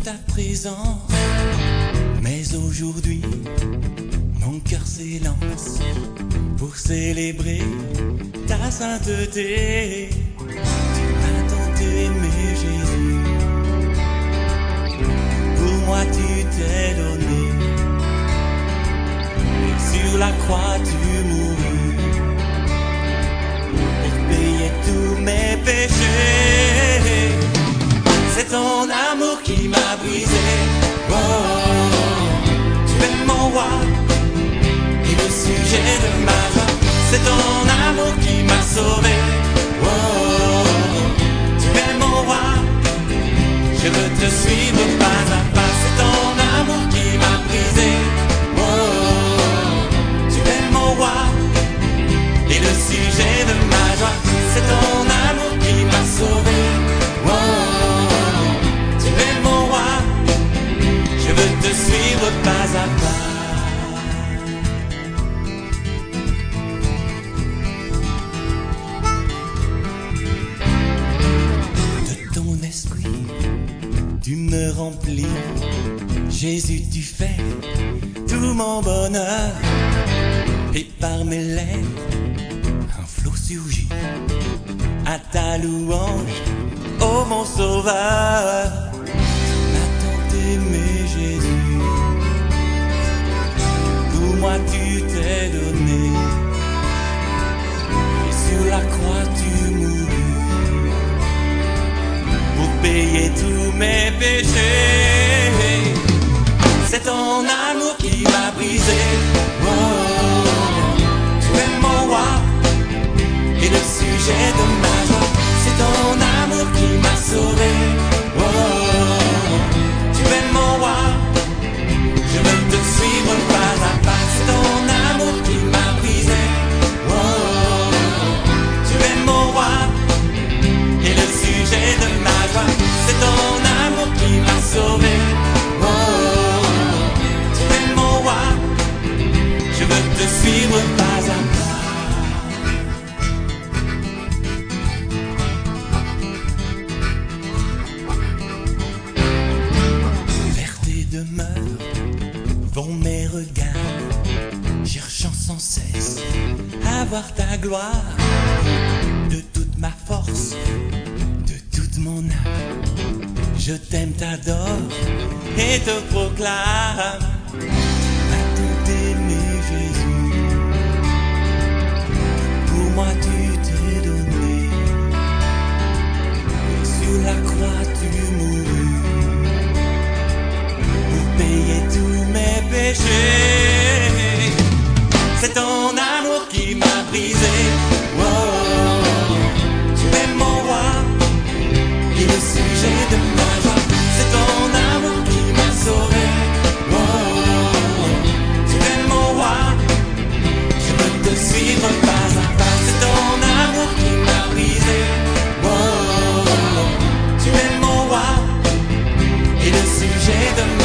ta présence. Mais aujourd'hui, mon cœur s'élance pour célébrer ta sainteté. Tu m'as tant aimé, Jésus. Pour moi, tu t'es donné. Et sur la croix, tu mourus pour payer tous mes péchés. C'est ton amour qui m'a brisé. Oh, tu es mon roi et le sujet de ma joie. C'est ton amour qui m'a sauvé. Oh, tu es mon roi, je veux te suivre pas à pas. C'est ton amour qui m'a brisé. Oh, tu es mon roi et le sujet de ma joie. C'est ton amour qui m'a sauvé. Oh, tu es mon roi, je veux te suivre pas à pas. De ton esprit, tu me remplis. Jésus, tu fais tout mon bonheur. Et par mes lèvres, un flot surgit à ta louange, oh mon sauveur. Tu m'as tant aimé, Jésus. Pour moi, tu t'es donné. Et sur la croix, tu mourus pour payer tous mes péchés. C'est ton amour qui m'a brisé. Oh, tu es mon roi et le sujet de ma joie. C'est ton amour qui m'a sauvé. Oh, tu es mon roi, je veux te suivre pas à pas. C'est ton amour qui m'a brisé. Oh, tu es mon roi et le sujet de ma joie. C'est ton amour qui m'a sauvé. Oh, tu es mon roi, je veux te suivre pas à pas. Demeure vont mes regards, cherchant sans cesse à voir ta gloire. De toute ma force, de toute mon âme, je t'aime, t'adore et te proclame. Tu m'as tant aimé, Jésus. Pour moi, tu t'es donné. Et sur la croix, tu mourus. Payer tous mes péchés. C'est ton amour qui m'a brisé. Oh, tu es mon roi et le sujet de ma joie. C'est ton amour qui m'a sauvé. Oh, tu es mon roi, je veux te suivre pas à pas. C'est ton amour qui m'a brisé. Oh, tu es mon roi et le sujet de ma joie.